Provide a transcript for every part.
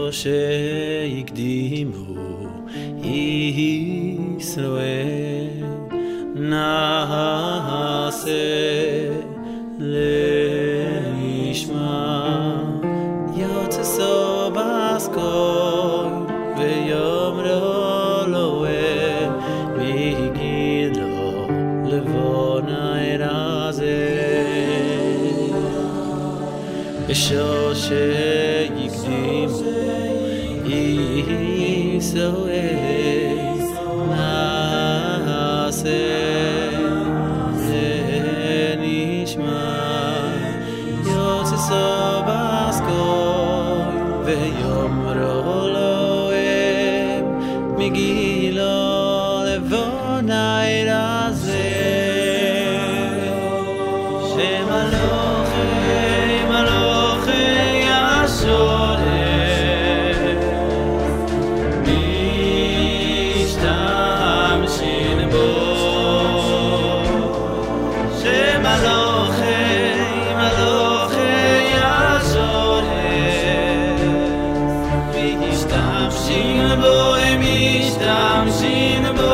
שהקדימו ישראל נעשה לשמה יוצא סובס קוי ויאמרו לו מגיל לו לבון הרזה בשור שיקדימו ישראל נעשה נשמע יוצא סובס קוי ויאמרו לו מגילו לבון הרזה שמלוכי מלוכי השולח משתמשים בו שמלוכי מלוכי השולח משתמשים בו הם משתמשים בו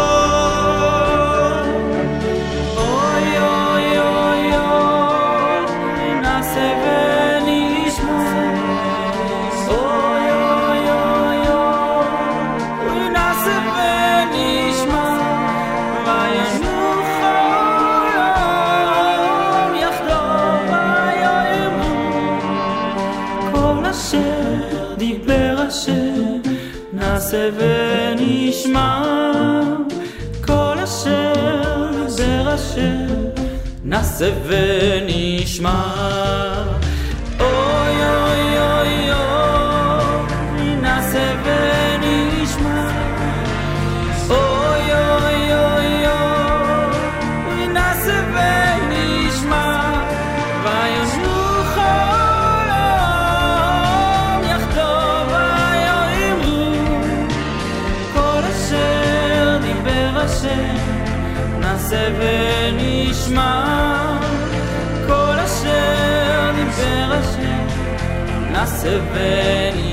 נעשה ונשמע כל אשר דיבר אשר נעשה ונשמע אוי אוי אוי אוי נעשה ונשמע אוי אוי אוי אוי נעשה ונשמע וישנו נעשה ונשמע כל אשר דיבר אשר נעשה ונשמע